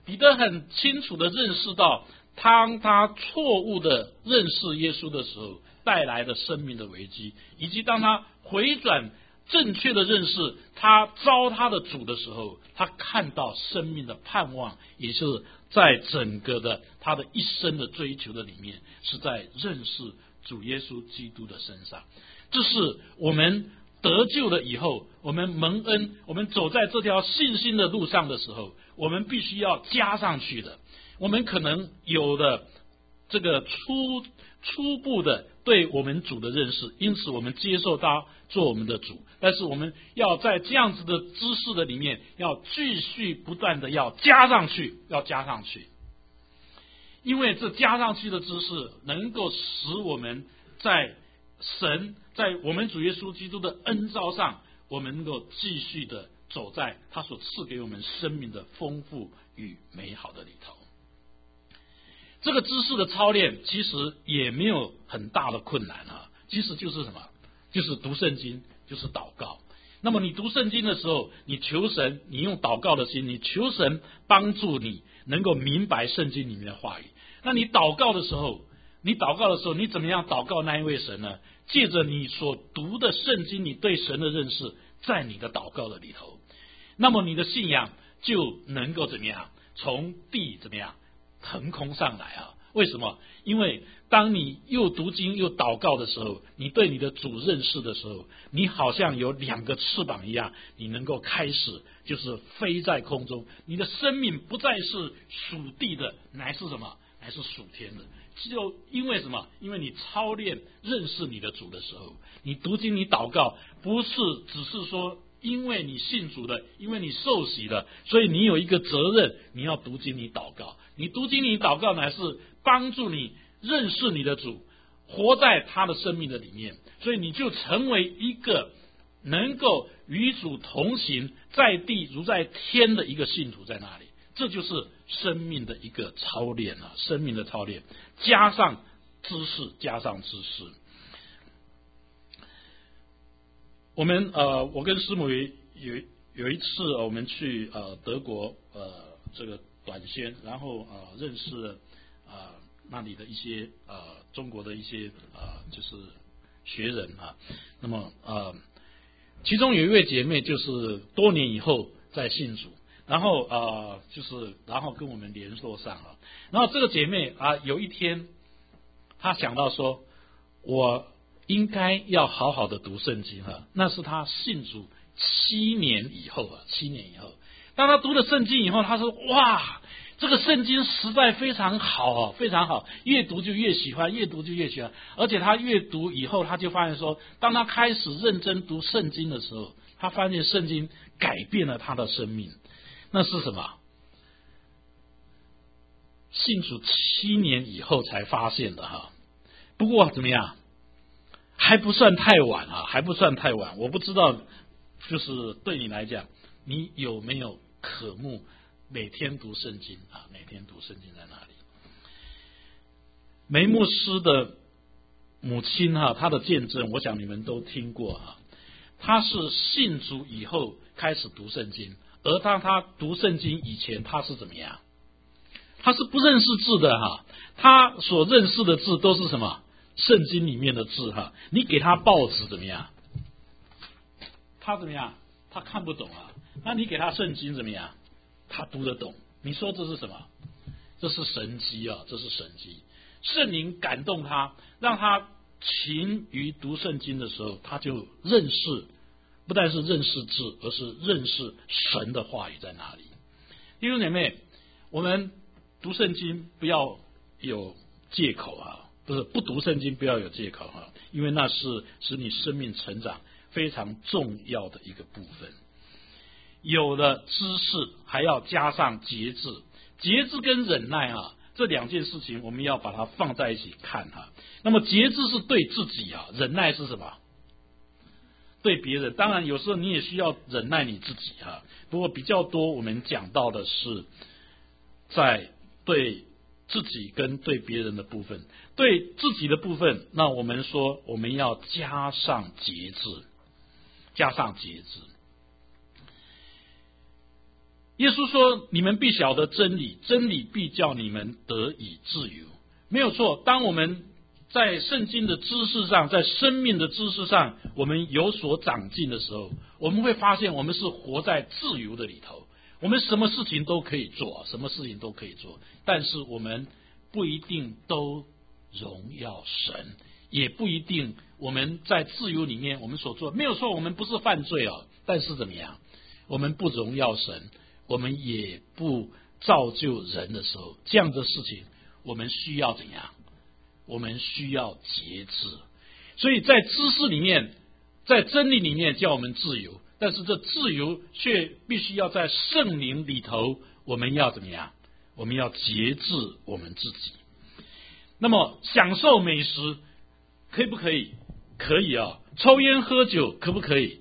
A: 彼得很清楚的认识到，当他错误的认识耶稣的时候带来的生命的危机，以及当他回转正确的认识他招他的主的时候，他看到生命的盼望，也就是在整个的他的一生的追求的里面，是在认识主耶稣基督的身上。这是我们得救了以后，我们蒙恩，我们走在这条信心的路上的时候，我们必须要加上去的。我们可能有的这个初初步的对我们主的认识，因此我们接受他做我们的主，但是我们要在这样子的知识的里面，要继续不断的要加上去，要加上去，因为这加上去的知识能够使我们在神在我们主耶稣基督的恩召上，我们能够继续的走在他所赐给我们生命的丰富与美好的里头。这个知识的操练其实也没有很大的困难啊，其实就是什么？就是读圣经，就是祷告。那么你读圣经的时候，你求神，你用祷告的心，你求神帮助你能够明白圣经里面的话语。那你祷告的时候，你祷告的时候，你怎么样祷告那一位神呢？借着你所读的圣经，你对神的认识在你的祷告的里头，那么你的信仰就能够怎么样？从地怎么样？腾空上来啊！为什么？因为当你又读经又祷告的时候，你对你的主认识的时候，你好像有两个翅膀一样，你能够开始就是飞在空中，你的生命不再是属地的，乃是什么？乃是属天的。就因为什么？因为你操练认识你的主的时候，你读经你祷告，不是只是说因为你信主的，因为你受洗的，所以你有一个责任，你要读经你祷告。你读经你祷告乃是帮助你认识你的主，活在他的生命的里面，所以你就成为一个能够与主同行，在地如在天的一个信徒在那里。这就是生命的一个操练啊，生命的操练加上知识，加上知识。我们呃，我跟师母有有一次我们去呃德国呃这个短宣，然后呃认识了呃那里的一些呃中国的一些呃就是学人啊，那么呃其中有一位姐妹就是多年以后在信主，然后呃就是然后跟我们联络上了，然后这个姐妹啊有一天她想到说，我应该要好好的读圣经哈，那是她信主七年以后啊，七年以后，当她读了圣经以后，她说哇，这个圣经实在非常好啊，非常好，越读就越喜欢，越读就越喜欢，而且她越读以后，她就发现说，当她开始认真读圣经的时候，她发现圣经改变了她的生命。那是什么？信主七年以后才发现的哈。不过怎么样？还不算太晚啊，还不算太晚。我不知道，就是对你来讲，你有没有渴慕每天读圣经啊？每天读圣经在哪里？梅牧师的母亲哈、啊，她的见证，我想你们都听过哈、啊。她是信主以后开始读圣经，而当她读圣经以前，她是怎么样？她是不认识字的哈、啊。她所认识的字都是什么？圣经里面的字哈，你给他报纸怎么样？他怎么样？他看不懂啊。那你给他圣经怎么样？他读得懂。你说这是什么？这是神迹啊！这是神迹。圣灵感动他，让他勤于读圣经的时候，他就认识，不但是认识字，而是认识神的话语在哪里。弟兄姐妹，我们读圣经不要有借口啊。不是不读圣经不要有借口哈，因为那是使你生命成长非常重要的一个部分。有了知识还要加上节制，节制跟忍耐啊这两件事情我们要把它放在一起看哈。那么节制是对自己啊，忍耐是什么？对别人。当然有时候你也需要忍耐你自己哈，不过比较多我们讲到的是在对自己跟对别人的部分。对自己的部分，那我们说我们要加上节制，加上节制。 耶稣说：“你们必晓得真理，真理必叫你们得以自由。”没有错。当我们在圣经的知识上，在生命的知识上，我们有所长进的时候，我们会发现我们是活在自由的里头。我们什么事情都可以做，什么事情都可以做，但是我们不一定都荣耀神，也不一定我们在自由里面我们所做没有错，我们不是犯罪哦，但是怎么样，我们不荣耀神，我们也不造就人的时候，这样的事情我们需要怎样？我们需要节制。所以在知识里面，在真理里面叫我们自由，但是这自由却必须要在圣灵里头，我们要怎么样？我们要节制我们自己。那么享受美食可以不可以？可以啊。抽烟喝酒可不可以？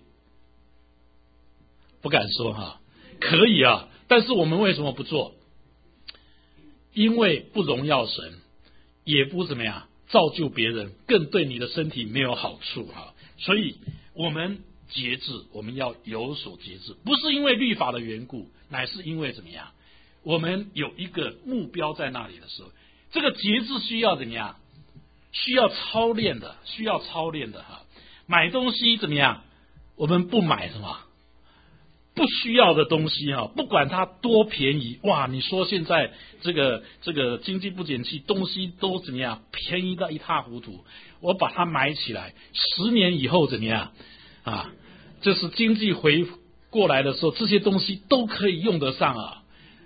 A: 不敢说哈，可以啊。但是我们为什么不做？因为不荣耀神，也不怎么样造就别人，更对你的身体没有好处哈。所以我们节制，我们要有所节制，不是因为律法的缘故，乃是因为怎么样？我们有一个目标在那里的时候，这个节制需要怎么样？需要操练的，需要操练的哈。买东西怎么样？我们不买什么不需要的东西哈，不管它多便宜，哇！你说现在这个这个经济不景气，东西都怎么样？便宜到一塌糊涂。我把它买起来，十年以后怎么样？啊，就是经济回过来的时候，这些东西都可以用得上啊！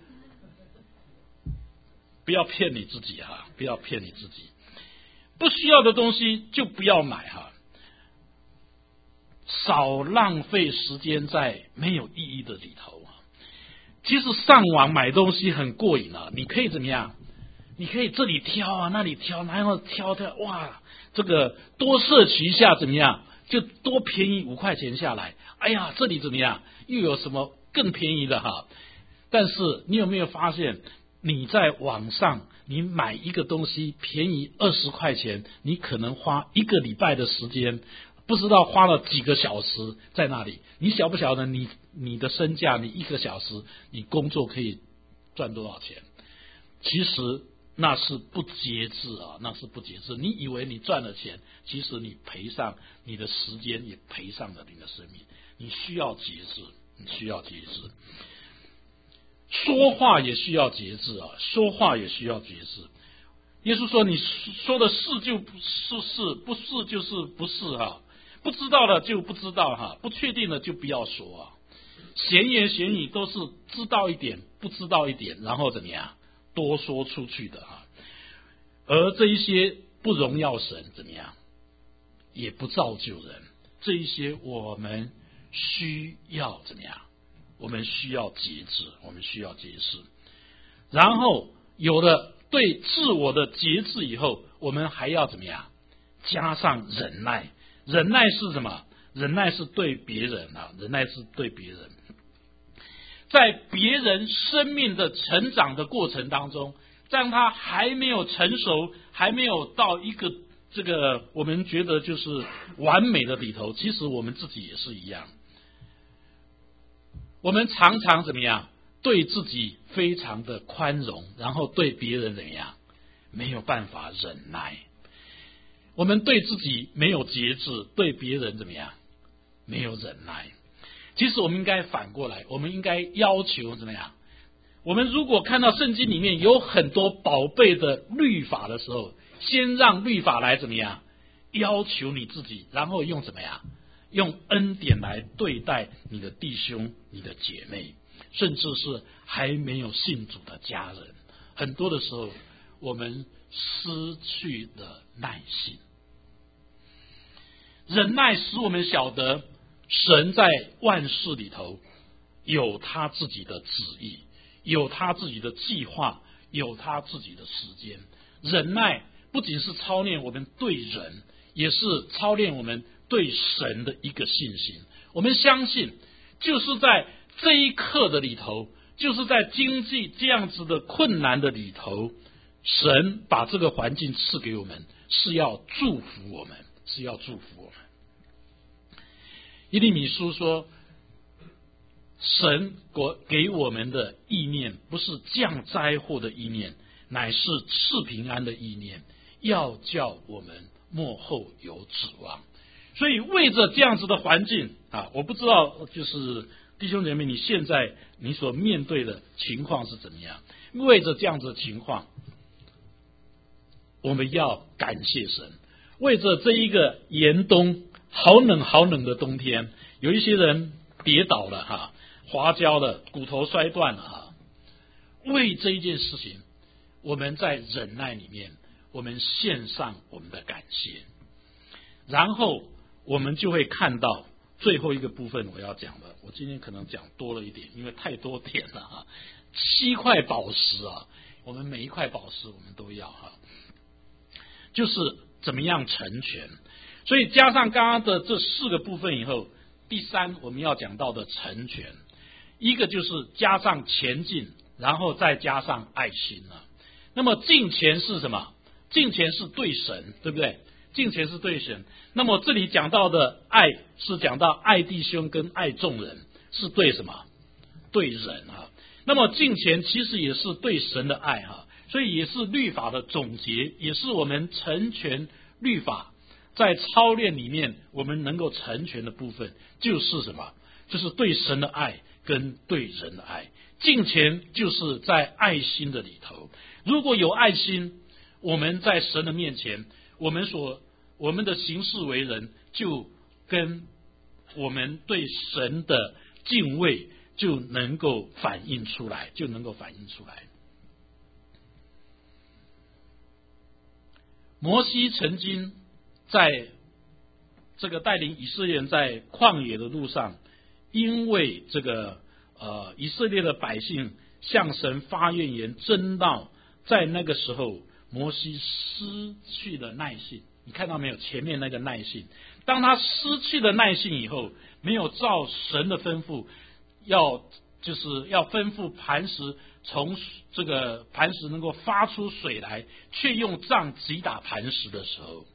A: 不要骗你自己哈，不要骗你自己。不需要的东西就不要买哈，少浪费时间在没有意义的里头。其实上网买东西很过瘾啊，你可以怎么样？你可以这里挑啊，那里挑，然后挑挑，哇，这个多摄取一下怎么样？就多便宜五块钱下来。哎呀，这里怎么样？又有什么更便宜的哈？但是你有没有发现，你在网上你买一个东西便宜二十块钱，你可能花一个礼拜的时间，不知道花了几个小时在那里。你晓不晓得你你的身价，你一个小时你工作可以赚多少钱？其实那是不节制啊，那是不节制。你以为你赚了钱，其实你赔上你的时间，也赔上了你的生命。你需要节制，你需要节制。说话也需要节制啊，说话也需要节制。耶稣说：“你说的是就是是，不是就是不是哈，不知道的就不知道哈，不确定的就不要说啊。闲言闲语都是知道一点，不知道一点，然后怎么样多说出去的哈。而这一些不荣耀神，怎么样也不造就人。这一些我们需要怎么样？我们需要节制，我们需要节制。然后有了对自我的节制以后，我们还要怎么样？加上忍耐。忍耐是什么？忍耐是对别人啊，忍耐是对别人。在别人生命的成长的过程当中，当他还没有成熟，还没有到一个这个我们觉得就是完美的里头，其实我们自己也是一样。我们常常怎么样？对自己非常的宽容，然后对别人怎么样？没有办法忍耐。我们对自己没有节制，对别人怎么样？没有忍耐。其实我们应该反过来，我们应该要求怎么样？我们如果看到圣经里面有很多宝贝的律法的时候，先让律法来怎么样？要求你自己，然后用怎么样？用恩典来对待你的弟兄、你的姐妹，甚至是还没有信主的家人。很多的时候，我们失去了耐心。忍耐使我们晓得，神在万事里头有他自己的旨意，有他自己的计划，有他自己的时间。忍耐不仅是操练我们对人，也是操练我们对神的一个信心。我们相信，就是在这一刻的里头，就是在经济这样子的困难的里头，神把这个环境赐给我们，是要祝福我们，是要祝福我们。耶利米书说， 神给我们的意念不是降灾祸的意念，乃是赐平安的意念，要叫我们末后有指望。所以为着这样子的环境啊，我不知道就是弟兄姐妹你现在你所面对的情况是怎么样，为着这样子的情况，我们要感谢神。为着这一个严冬，好冷好冷的冬天，有一些人跌倒了哈，滑跤了，骨头摔断了哈。为这一件事情，我们在忍耐里面，我们献上我们的感谢，然后我们就会看到最后一个部分我要讲的。我今天可能讲多了一点，因为太多点了哈。七块宝石啊，我们每一块宝石我们都要哈，就是怎么样成全。所以加上刚刚的这四个部分以后，第三我们要讲到的成全，一个就是加上前进，然后再加上爱心了。那么敬虔是什么？敬虔是对神，对不对？敬虔是对神。那么这里讲到的爱是讲到爱弟兄跟爱众人，是对什么？对人啊。那么敬虔其实也是对神的爱哈，所以也是律法的总结，也是我们成全律法在操练里面我们能够成全的部分，就是什么？就是对神的爱跟对人的爱。敬虔就是在爱心的里头，如果有爱心，我们在神的面前，我们所我们的行事为人就跟我们对神的敬畏就能够反映出来，就能够反映出来。摩西曾经在这个带领以色列人在旷野的路上，因为这个呃以色列的百姓向神发怨言争闹，在那个时候摩西失去了耐性。你看到没有？前面那个耐性，当他失去了耐性以后，没有照神的吩咐，要就是要吩咐磐石从这个磐石能够发出水来，却用杖击打磐石的时候，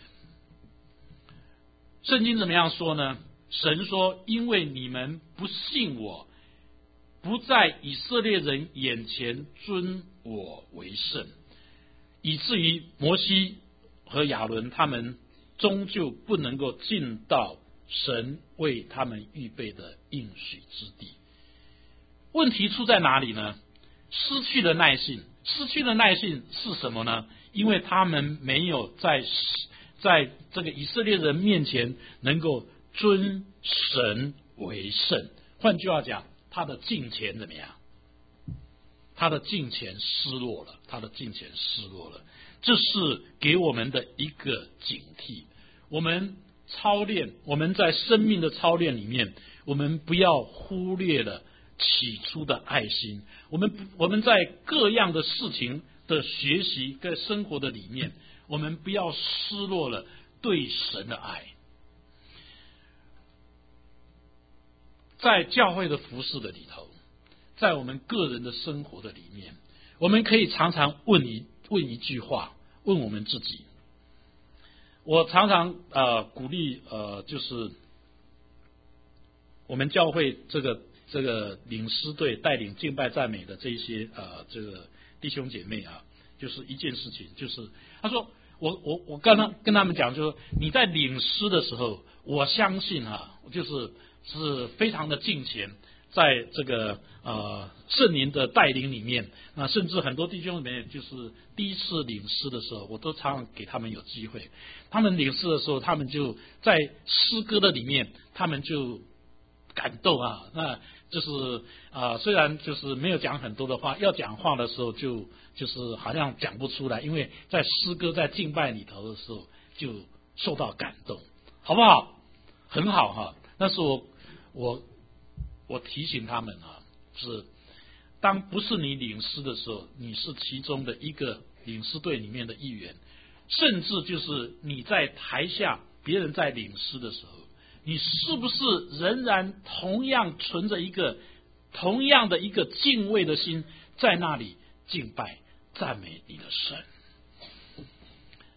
A: 圣经怎么样说呢？神说，因为你们不信我，不在以色列人眼前尊我为圣，以至于摩西和亚伦他们终究不能够进到神为他们预备的应许之地。问题出在哪里呢？失去了耐性。失去了耐性是什么呢？因为他们没有在在这个以色列人面前能够尊神为圣。换句话讲，他的敬虔怎么样？他的敬虔失落了，他的敬虔失落了。这是给我们的一个警惕。我们操练，我们在生命的操练里面，我们不要忽略了起初的爱心。我们我们在各样的事情的学习跟生活的里面，我们不要失落了对神的爱。在教会的服事的里头，在我们个人的生活的里面，我们可以常常问一问一句话，问我们自己。我常常呃鼓励呃就是我们教会这个这个领诗队带领敬拜赞美的这一些呃这个弟兄姐妹啊，就是一件事情，就是他说我我我跟他跟他们讲，就是你在领诗的时候，我相信啊，就是是非常的敬虔。在这个呃圣灵的带领里面，那甚至很多弟兄里面，就是第一次领诗的时候，我都常常给他们有机会。他们领诗的时候，他们就在诗歌的里面，他们就感动啊。那就是啊、呃，虽然就是没有讲很多的话，要讲话的时候就就是好像讲不出来，因为在诗歌在敬拜里头的时候就受到感动，好不好？很好哈。那是我我。我提醒他们啊，是当不是你领诗的时候，你是其中的一个领诗队里面的一员，甚至就是你在台下别人在领诗的时候，你是不是仍然同样存着一个同样的一个敬畏的心，在那里敬拜赞美你的神？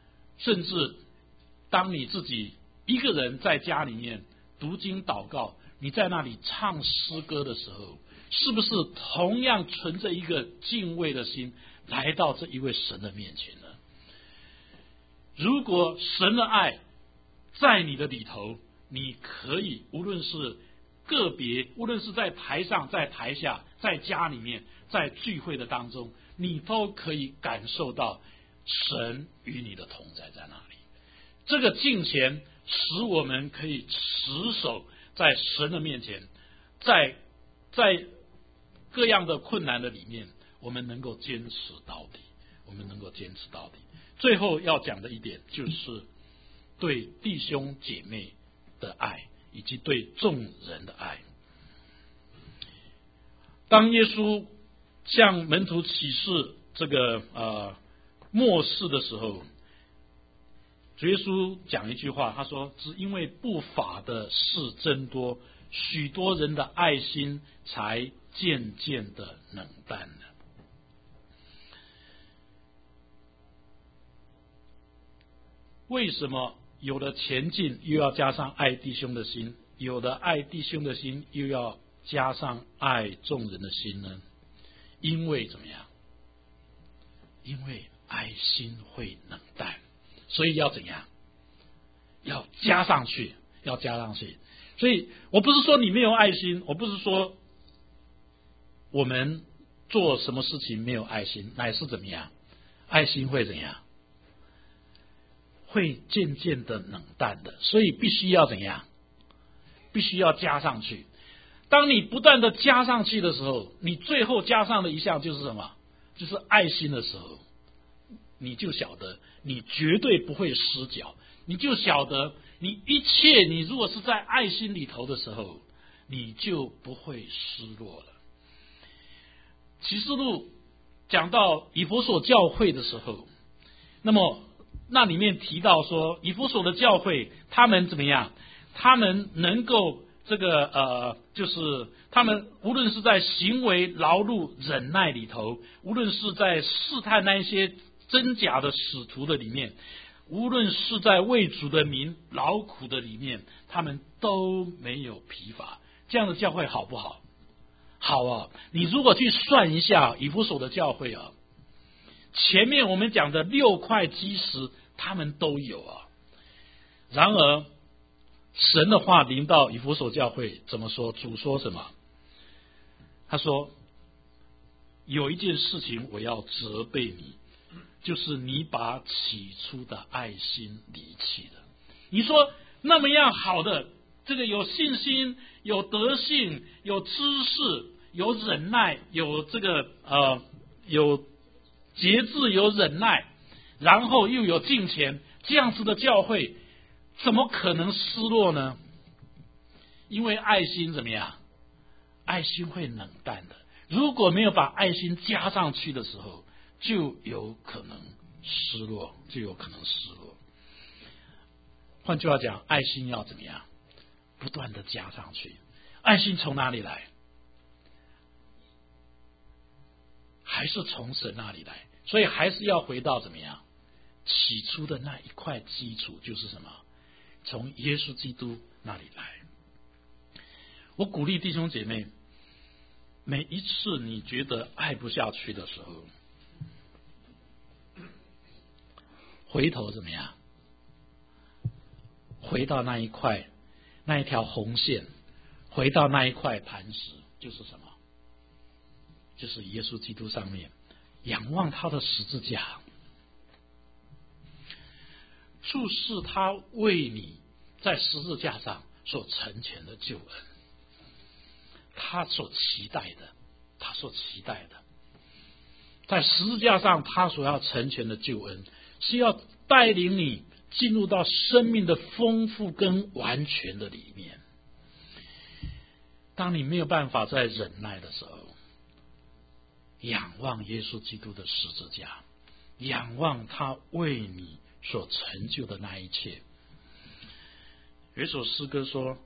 A: 甚至当你自己一个人在家里面读经祷告， 你在那里唱诗歌的时候，是不是同样存着一个敬畏的心来到这一位神的面前呢？如果神的爱在你的里头，你可以无论是个别，无论是在台上在台下，在家里面，在聚会的当中，你都可以感受到神与你的同在在那里。这个敬虔使我们可以持守在神的面前，在在各样的困难的里面，我们能够坚持到底，我们能够坚持到底。最后要讲的一点就是对弟兄姐妹的爱，以及对众人的爱。当耶稣向门徒启示这个呃末世的时候，主耶稣讲一句话，他说：只因为不法的事增多，许多人的爱心才渐渐的冷淡了。为什么有了前进又要加上爱弟兄的心，有了爱弟兄的心又要加上爱众人的心呢？因为怎么样？因为爱心会冷淡，所以要怎样？要加上去，要加上去。所以我不是说你没有爱心，我不是说我们做什么事情没有爱心，乃是怎么样？爱心会怎样？会渐渐的冷淡的，所以必须要怎样？必须要加上去。当你不断的加上去的时候，你最后加上的一项就是什么？就是爱心的时候，你就晓得你绝对不会失脚，你就晓得你一切，你如果是在爱心里头的时候，你就不会失落了。启示录讲到以弗所教会的时候，那么那里面提到说，以弗所的教会他们怎么样？他们能够这个呃，就是他们无论是在行为、劳碌、忍耐里头，无论是在试探那一些真假的使徒的里面，无论是在为主的民劳苦的里面，他们都没有疲乏。这样的教会好不好？好啊！你如果去算一下以弗所的教会啊，前面我们讲的六块基石他们都有啊。然而神的话临到以弗所教会怎么说？主说什么？他说有一件事情我要责备你，就是你把起初的爱心离弃了。你说那么样好的，这个有信心、有德性、有知识、有忍耐、有这个呃有节制、有忍耐，然后又有敬虔，这样子的教会怎么可能失落呢？因为爱心怎么样？爱心会冷淡的。如果没有把爱心加上去的时候，就有可能失落，就有可能失落。换句话讲，爱心要怎么样？不断的加上去。爱心从哪里来？还是从神那里来。所以还是要回到怎么样？起初的那一块基础就是什么？从耶稣基督那里来。我鼓励弟兄姐妹，每一次你觉得爱不下去的时候，回头怎么样？回到那一块，那一条红线，回到那一块磐石，就是什么？就是耶稣基督上面，仰望他的十字架，注视他为你在十字架上所成全的救恩，他所期待的，他所期待的，在十字架上他所要成全的救恩，是要带领你进入到生命的丰富跟完全的里面。当你没有办法再忍耐的时候，仰望耶稣基督的十字架，仰望他为你所成就的那一切。有一首诗歌说，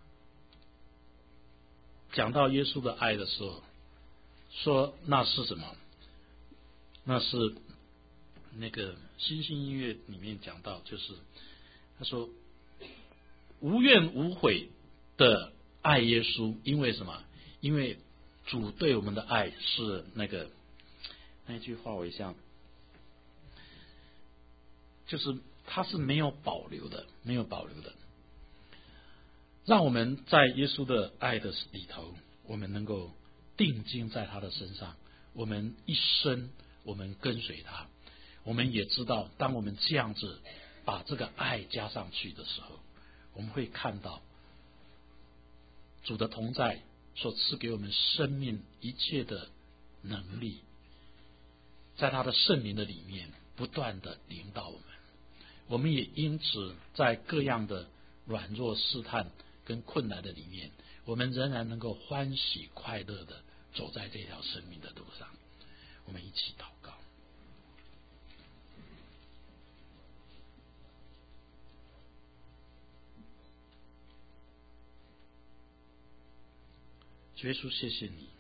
A: 讲到耶稣的爱的时候，说那是什么？那是那个新兴音乐里面讲到，就是他说无怨无悔的爱耶稣，因为什么？因为主对我们的爱是那个那句话，我一下就是他是没有保留的，没有保留的，让我们在耶稣的爱的里头，我们能够定睛在他的身上，我们一生我们跟随他。我们也知道，当我们这样子把这个爱加上去的时候，我们会看到主的同在所赐给我们生命一切的能力，在他的圣灵的里面不断的领导我们。我们也因此在各样的软弱试探跟困难的里面，我们仍然能够欢喜快乐的走在这条生命的路上。我们一起祷告。耶稣，谢谢你，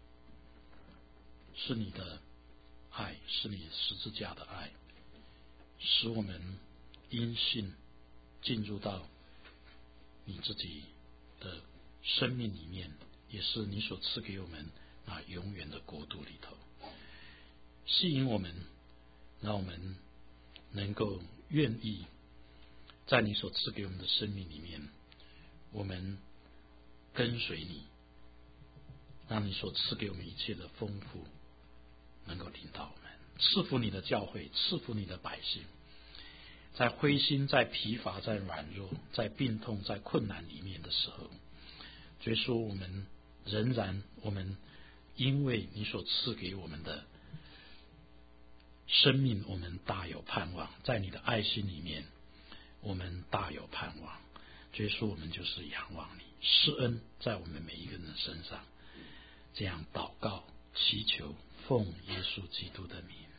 A: 是你的爱，是你十字架的爱，使我们因信进入到你自己的生命里面，也是你所赐给我们那永远的国度里头，吸引我们，让我们能够愿意在你所赐给我们的生命里面，我们跟随你，让你所赐给我们一切的丰富能够领导我们，赐福你的教会，赐福你的百姓，在灰心，在疲乏，在软弱，在病痛，在困难里面的时候，所以说我们仍然我们因为你所赐给我们的生命，我们大有盼望，在你的爱心里面我们大有盼望。所以说我们就是仰望你，施恩在我们每一个人的身上，这样祷告祈求，奉耶稣基督的名。